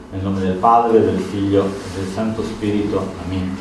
Nel nome del Padre, del Figlio e del Santo Spirito. Amen.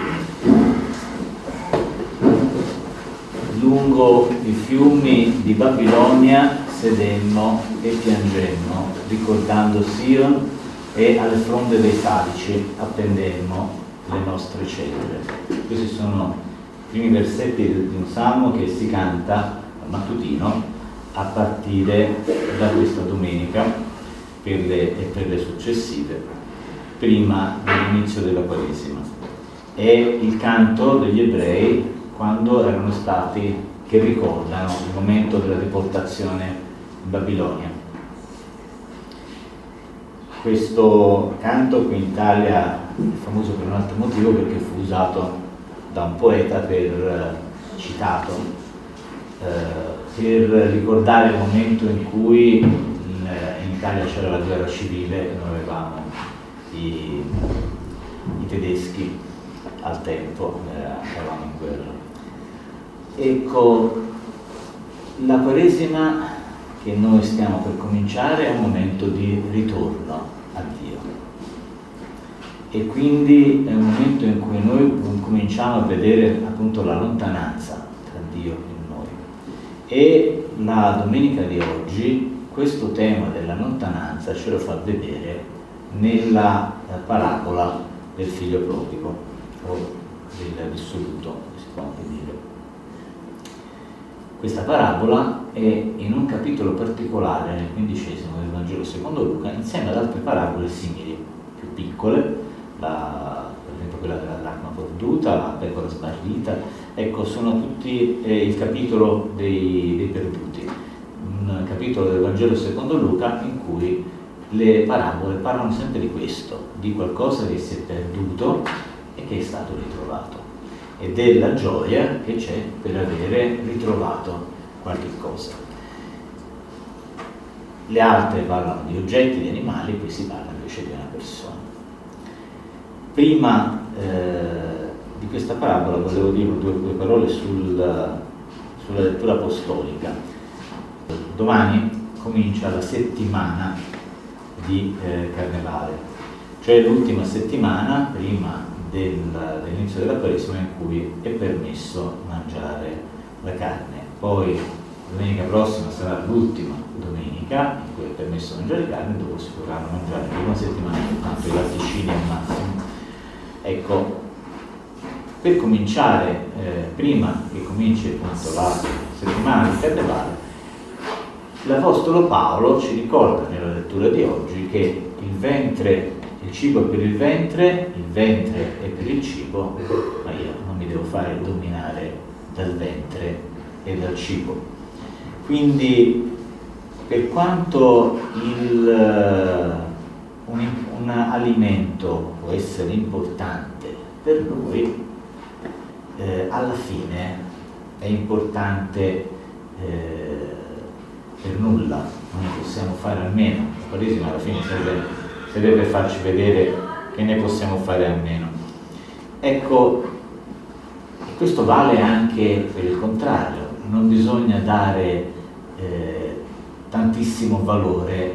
Lungo i fiumi di Babilonia sedemmo e piangemmo, ricordando Sion, e alle fronde dei salici appendemmo le nostre cetre. Questi sono i primi versetti di un salmo che si canta al mattutino a partire da questa domenica e per le successive, prima dell'inizio della Quaresima. È il canto degli ebrei quando erano stati, che ricordano il momento della deportazione in Babilonia. Questo canto qui in Italia è famoso per un altro motivo, perché fu usato da un poeta citato per ricordare il momento in cui in Italia c'era la guerra civile e noi avevamo i tedeschi al tempo, eravamo in guerra. Ecco, la Quaresima che noi stiamo per cominciare è un momento di ritorno a Dio, e quindi è un momento in cui noi cominciamo a vedere appunto la lontananza tra Dio e noi. E la domenica di oggi questo tema della lontananza ce lo fa vedere nella parabola del figlio prodigo, o del dissoluto, si può anche dire. Questa parabola è in un capitolo particolare, nel 15° del Vangelo secondo Luca, insieme ad altre parabole simili, più piccole, per esempio quella della dracma perduta, la pecora smarrita. Ecco, sono tutti il capitolo dei perduti, un capitolo del Vangelo secondo Luca in cui le parabole parlano sempre di questo, di qualcosa che si è perduto e che è stato ritrovato, e della gioia che c'è per avere ritrovato qualche cosa. Le altre parlano di oggetti, di animali, qui si parla invece di una persona. Prima di questa parabola volevo dire due parole sulla lettura apostolica. Domani comincia la settimana di Carnevale, cioè l'ultima settimana prima dell'inizio della Quaresima, in cui è permesso mangiare la carne. Poi domenica prossima sarà l'ultima domenica in cui è permesso mangiare carne, dopo si potranno mangiare per una settimana soltanto i latticini al massimo. Ecco, per cominciare, prima che cominci appunto la settimana di Carnevale, l'Apostolo Paolo ci ricorda nella lettura di oggi che il cibo è per il ventre è per il cibo, ma io non mi devo fare dominare dal ventre e dal cibo. Quindi, per quanto un alimento può essere importante per noi, alla fine è importante per nulla, non ne possiamo fare a meno. La Quaresima alla fine serve per farci vedere che ne possiamo fare a meno. Ecco, questo vale anche per il contrario, non bisogna dare tantissimo valore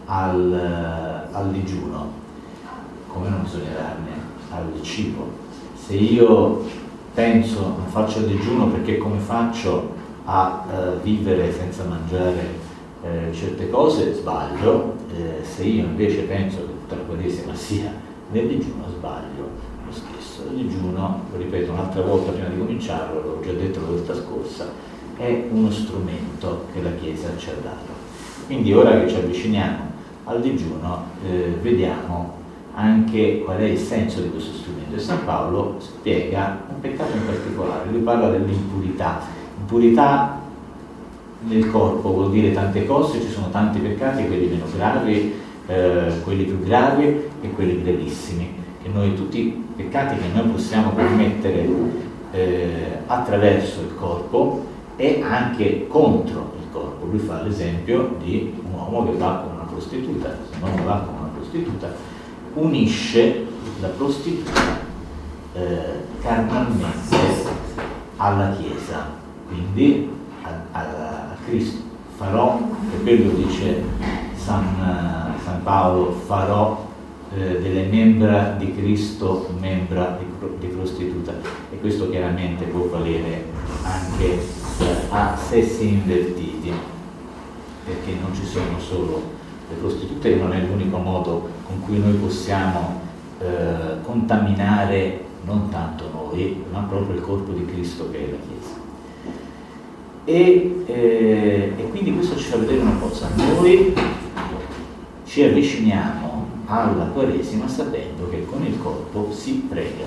al digiuno, come non bisogna darne al cibo. Se io penso, non faccio il digiuno perché come faccio a vivere senza mangiare certe cose, sbaglio. Se io invece penso che tutta la Quaresima sia nel digiuno, sbaglio lo stesso. Il digiuno, lo ripeto un'altra volta prima di cominciarlo, l'ho già detto la volta scorsa, è uno strumento che la Chiesa ci ha dato. Quindi ora che ci avviciniamo al digiuno, vediamo anche qual è il senso di questo strumento. E San Paolo spiega un peccato in particolare, lui parla dell'impurità. Impurità nel corpo vuol dire tante cose, ci sono tanti peccati, quelli meno gravi, quelli più gravi e quelli gravissimi, che noi tutti i peccati che noi possiamo commettere attraverso il corpo e anche contro il corpo. Lui fa l'esempio di un uomo che va con una prostituta. Se un uomo va con una prostituta, unisce la prostituta carnalmente alla Chiesa, quindi a Cristo. Farò, per quello dice San Paolo, farò delle membra di Cristo, membra di prostituta, e questo chiaramente può valere anche a sessi invertiti, perché non ci sono solo le prostitute, non è l'unico modo con cui noi possiamo contaminare non tanto noi, ma proprio il corpo di Cristo che è la Chiesa. E quindi questo ci fa vedere una cosa: noi ci avviciniamo alla Quaresima sapendo che con il corpo si prega,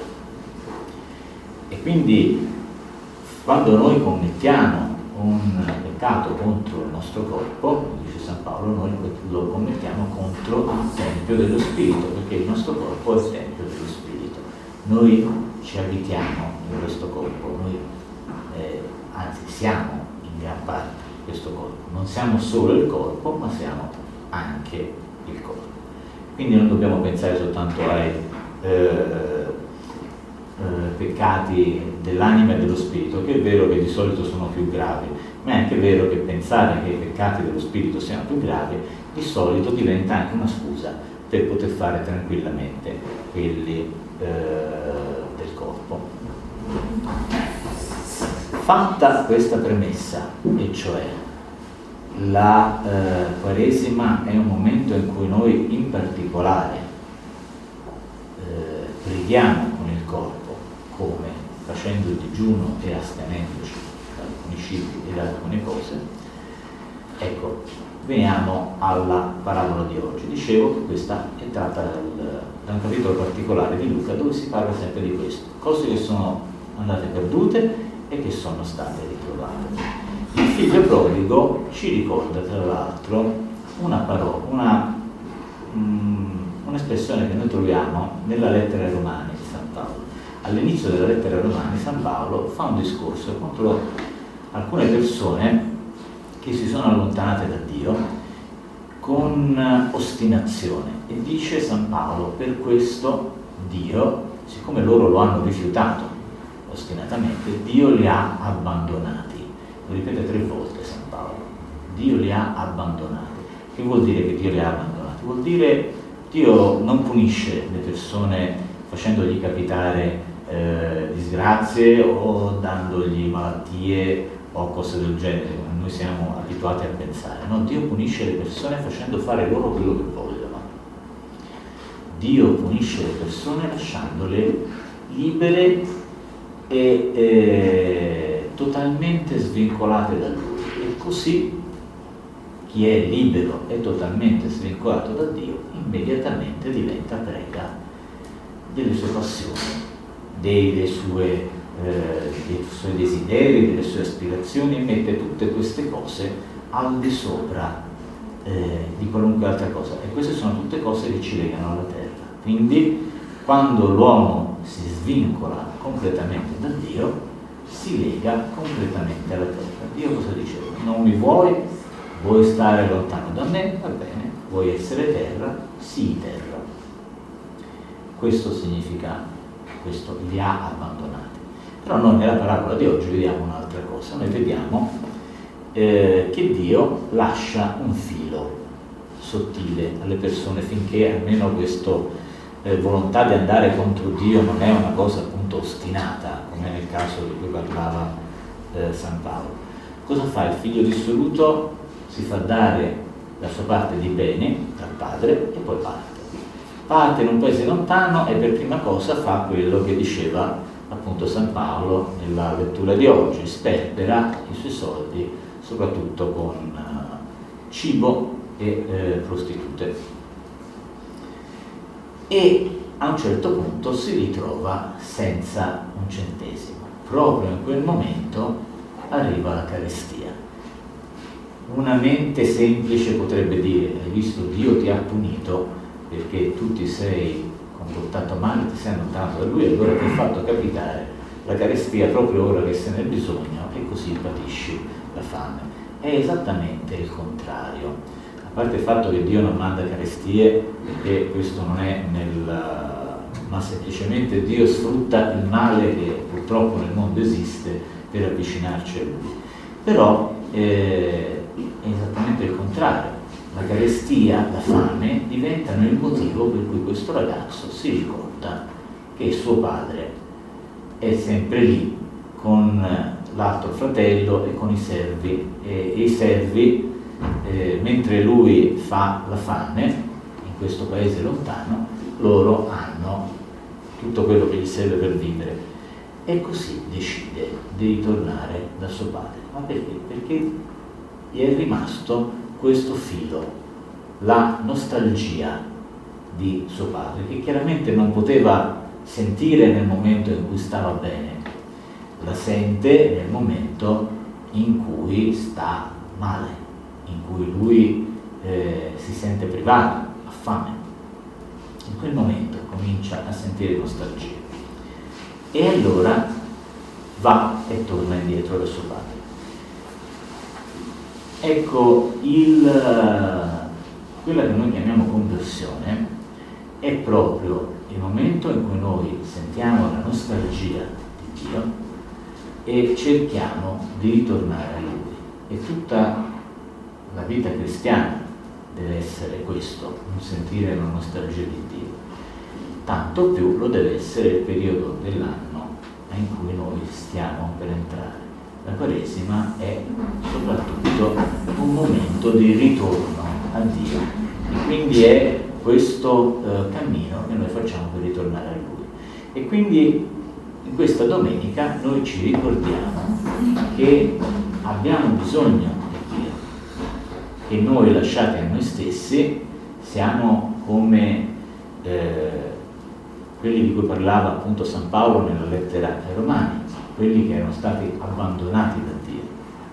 e quindi quando noi commettiamo un peccato contro il nostro corpo, dice San Paolo, noi lo commettiamo contro il Tempio dello Spirito, perché il nostro corpo è il Tempio dello Spirito. Noi ci abitiamo in questo corpo, noi anzi siamo in gran parte questo corpo, non siamo solo il corpo, ma siamo anche il corpo. Quindi non dobbiamo pensare soltanto ai peccati dell'anima e dello spirito, che è vero che di solito sono più gravi, ma è anche vero che pensare che i peccati dello spirito siano più gravi di solito diventa anche una scusa per poter fare tranquillamente quelli del corpo. Fatta questa premessa, e cioè la Quaresima è un momento in cui noi in particolare preghiamo con il corpo, come facendo il digiuno e astenendoci da alcuni cibi e da alcune cose. Ecco, veniamo alla parabola di oggi. Dicevo che questa è tratta da un capitolo particolare di Luca, dove si parla sempre di questo, cose che sono andate perdute e che sono state ritrovate. Il figlio prodigo ci ricorda tra l'altro una parola, un'espressione che noi troviamo nella lettera ai Romani di San Paolo. All'inizio della lettera ai Romani San Paolo fa un discorso contro alcune persone che si sono allontanate da Dio con ostinazione, e dice San Paolo: per questo Dio, siccome loro lo hanno rifiutato ostinatamente, Dio li ha abbandonati. Lo ripete 3 volte San Paolo: Dio li ha abbandonati. Che vuol dire che Dio li ha abbandonati? Vuol dire Dio non punisce le persone facendogli capitare disgrazie o dandogli malattie o cose del genere, come noi siamo abituati a pensare. No, Dio punisce le persone facendo fare loro quello che vogliono. Dio punisce le persone lasciandole libere e totalmente svincolate da Lui. E così chi è libero e totalmente svincolato da Dio immediatamente diventa preda delle sue passioni, dei suoi desideri, delle sue aspirazioni, e mette tutte queste cose al di sopra di qualunque altra cosa. E queste sono tutte cose che ci legano alla terra. Quindi quando l'uomo si svincola completamente da Dio, si lega completamente alla terra. Dio cosa dice? Non mi vuoi stare lontano da me? Va bene. Vuoi essere terra? Sii terra. Questo significa, questo li ha abbandonati. Però noi nella parabola di oggi vediamo un'altra cosa. Noi vediamo che Dio lascia un filo sottile alle persone finché almeno questa volontà di andare contro Dio non è una cosa appunto ostinata, come nel caso di cui parlava San Paolo. Cosa fa il figlio dissoluto? Si fa dare la sua parte di beni dal padre e poi parte in un paese lontano e per prima cosa fa quello che diceva appunto San Paolo nella lettura di oggi: sperpera i suoi soldi soprattutto con cibo e prostitute. E a un certo punto si ritrova senza un centesimo. Proprio in quel momento arriva la carestia. Una mente semplice potrebbe dire: hai visto, Dio ti ha punito perché tu ti sei comportato male, ti sei allontanato da Lui, e allora ti ha fatto capitare la carestia proprio ora che sei nel bisogno, e così patisci la fame. È esattamente il contrario. A parte il fatto che Dio non manda carestie, perché questo non è ma semplicemente Dio sfrutta il male che purtroppo nel mondo esiste per avvicinarci a Lui. Però è esattamente il contrario. la carestia, la fame, diventano il motivo per cui questo ragazzo si ricorda che suo padre è sempre lì con l'altro fratello e con i servi, e i servi, mentre lui fa la fame in questo paese lontano, loro hanno tutto quello che gli serve per vivere, e così decide di ritornare da suo padre. Ma perché? Perché gli è rimasto questo filo, la nostalgia di suo padre, che chiaramente non poteva sentire nel momento in cui stava bene, la sente nel momento in cui sta male, in cui lui si sente privato, ha fame. In quel momento comincia a sentire nostalgia e allora va e torna indietro da suo padre. Ecco, quella che noi chiamiamo conversione è proprio il momento in cui noi sentiamo la nostalgia di Dio e cerchiamo di ritornare a Lui. E tutta la vita cristiana deve essere questo, un sentire la nostalgia di Dio. Tanto più lo deve essere il periodo dell'anno in cui noi stiamo per entrare. La Quaresima è soprattutto un momento di ritorno a Dio, e quindi è questo cammino che noi facciamo per ritornare a Lui. E quindi in questa domenica noi ci ricordiamo che abbiamo bisogno di Dio, che noi lasciati a noi stessi siamo come quelli di cui parlava appunto San Paolo nella lettera ai Romani, quelli che erano stati abbandonati da Dio.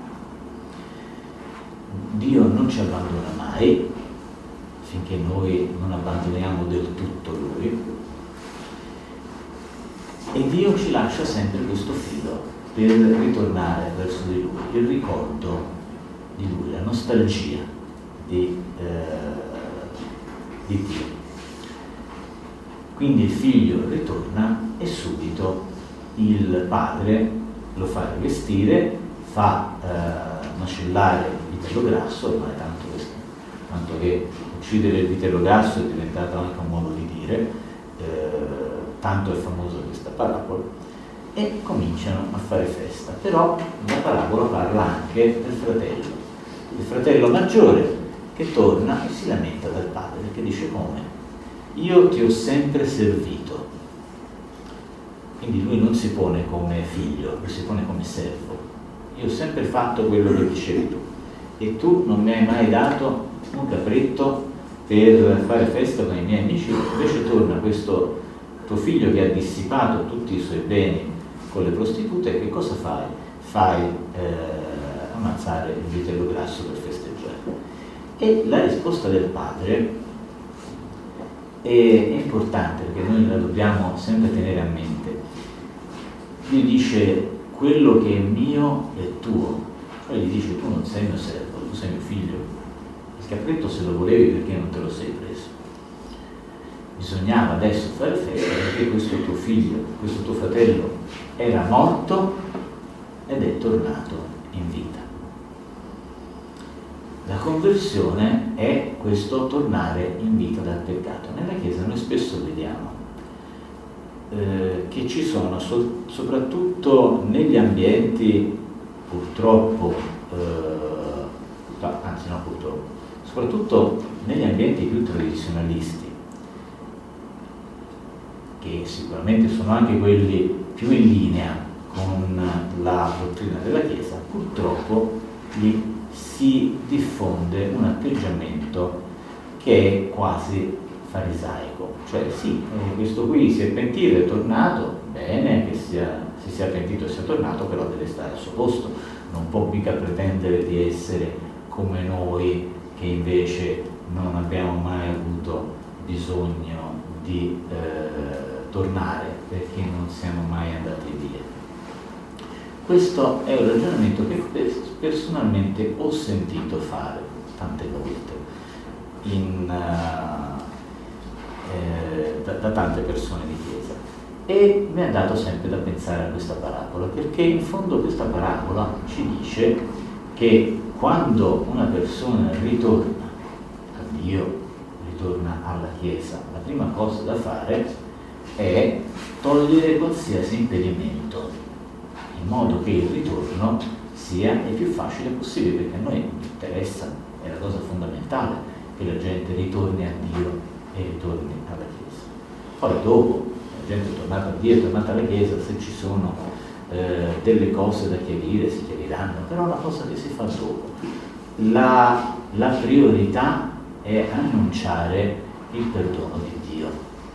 Dio non ci abbandona mai, finché noi non abbandoniamo del tutto Lui, e Dio ci lascia sempre questo filo per ritornare verso di Lui, il ricordo di Lui, la nostalgia di Dio. Quindi il figlio ritorna e subito il padre lo fa rivestire, fa macellare il vitello grasso, ormai tanto che uccidere il vitello grasso è diventato anche un modo di dire, tanto è famosa questa parabola, e cominciano a fare festa. Però la parabola parla anche del fratello, il fratello maggiore che torna e si lamenta dal padre, perché dice: come? Io ti ho sempre servito. Quindi lui non si pone come figlio, lui si pone come servo. Io ho sempre fatto quello che dicevi tu, e tu non mi hai mai dato un capretto per fare festa con i miei amici. Invece torna questo tuo figlio che ha dissipato tutti i suoi beni con le prostitute, e che cosa fai? Fai ammazzare il vitello grasso per festeggiare. E la risposta del padre è importante, perché noi la dobbiamo sempre tenere a mente. Lui dice: quello che è mio è tuo. Cioè gli dice: tu non sei mio servo, tu sei mio figlio. Il capretto se lo volevi, perché non te lo sei preso? Bisognava adesso fare festa, perché questo tuo figlio, questo tuo fratello era morto ed è tornato in vita. La conversione è questo tornare in vita dal peccato. Nella Chiesa noi spesso vediamo che ci sono soprattutto negli ambienti purtroppo, soprattutto negli ambienti più tradizionalisti, che sicuramente sono anche quelli più in linea con la dottrina della Chiesa, purtroppo lì si diffonde un atteggiamento che è quasi farisaico. Cioè sì, questo qui si è pentito, è tornato, bene che si sia pentito e sia tornato, però deve stare al suo posto, non può mica pretendere di essere come noi che invece non abbiamo mai avuto bisogno di tornare perché non siamo mai andati via. Questo è un ragionamento che personalmente ho sentito fare tante volte da tante persone di Chiesa, e mi ha dato sempre da pensare a questa parabola, perché in fondo questa parabola ci dice che quando una persona ritorna Dio ritorna alla Chiesa, la prima cosa da fare è togliere qualsiasi impedimento, in modo che il ritorno sia il più facile possibile, perché a noi interessa, è la cosa fondamentale, che la gente ritorni a Dio e ritorni alla Chiesa. Poi dopo la gente è tornata a Dio, è tornata alla Chiesa, se ci sono delle cose da chiarire si chiariranno, però è una cosa che si fa dopo. La priorità è annunciare il perdono di Dio,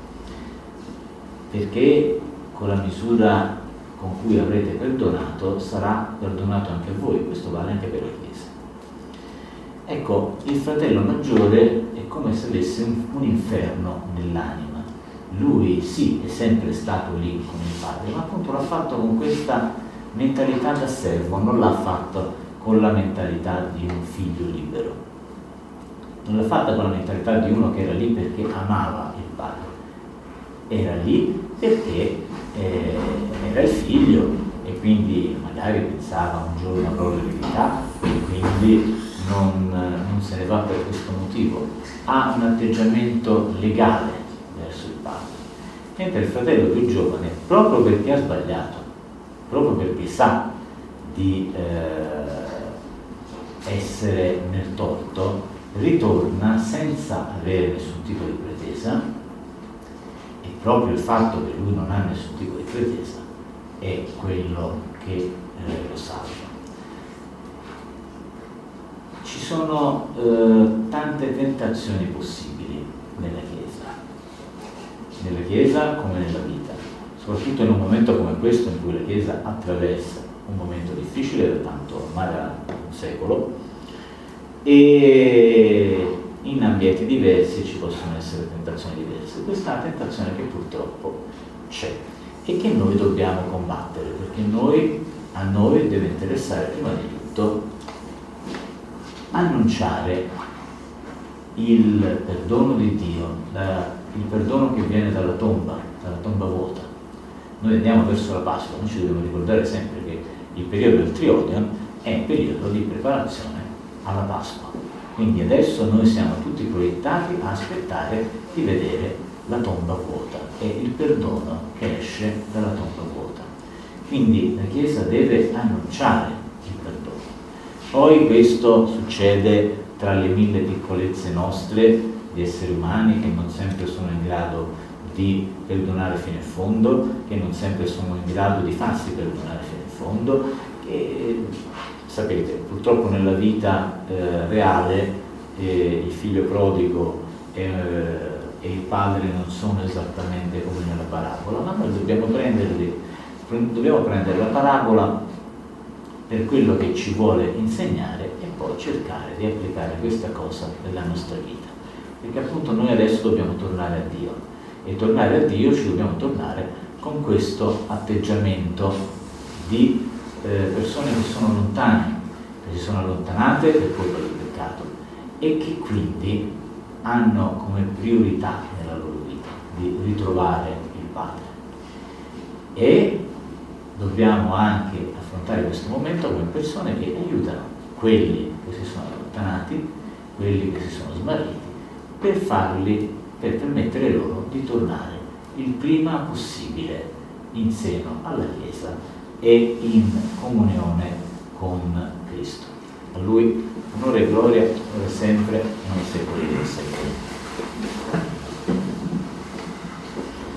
perché con la misura con cui avrete perdonato sarà perdonato anche a voi, questo vale anche per la Chiesa. Ecco, il fratello maggiore è come se avesse un inferno nell'anima. Lui sì, è sempre stato lì con il padre, ma appunto l'ha fatto con questa mentalità da servo, non l'ha fatto con la mentalità di un figlio libero. Non l'ha fatta con la mentalità di uno che era lì perché amava il padre. Era lì perché era il figlio e quindi magari pensava un giorno avrò l'eredità e quindi non se ne va per questo motivo. Ha un atteggiamento legale verso il padre. Mentre il fratello più giovane, proprio perché ha sbagliato, proprio perché sa di essere nel torto, ritorna senza avere nessun tipo di pretesa, e proprio il fatto che lui non ha nessun tipo di pretesa è quello che lo salva. Ci sono tante tentazioni possibili nella Chiesa come nella vita, soprattutto in un momento come questo in cui la Chiesa attraversa un momento difficile da tanto ormai da un secolo, e in ambienti diversi ci possono essere tentazioni diverse. Questa è una tentazione che purtroppo c'è e che noi dobbiamo combattere, perché a noi deve interessare prima di tutto annunciare il perdono di Dio, il perdono che viene dalla tomba vuota. Noi andiamo verso la Pasqua, noi ci dobbiamo ricordare sempre che il periodo del Triodion è un periodo di preparazione alla Pasqua. Quindi adesso noi siamo tutti proiettati a aspettare di vedere la tomba vuota e il perdono che esce dalla tomba vuota. Quindi la Chiesa deve annunciare il perdono. Poi questo succede tra le mille piccolezze nostre di esseri umani che non sempre sono in grado di perdonare fino in fondo, che non sempre sono in grado di farsi perdonare fino in fondo, che sapete, purtroppo nella vita reale il figlio prodigo e il padre non sono esattamente come nella parabola, ma noi dobbiamo prendere la parabola per quello che ci vuole insegnare e poi cercare di applicare questa cosa nella nostra vita, perché appunto noi adesso dobbiamo tornare a Dio, e tornare a Dio ci dobbiamo tornare con questo atteggiamento di persone che sono lontane, che si sono allontanate per colpa del peccato e che quindi hanno come priorità nella loro vita di ritrovare il Padre. E dobbiamo anche affrontare questo momento come persone che aiutano quelli che si sono allontanati, quelli che si sono smarriti, per permettere loro di tornare il prima possibile in seno alla Chiesa e in comunione con Cristo. A Lui onore e gloria ora e sempre, nei secoli dei secoli.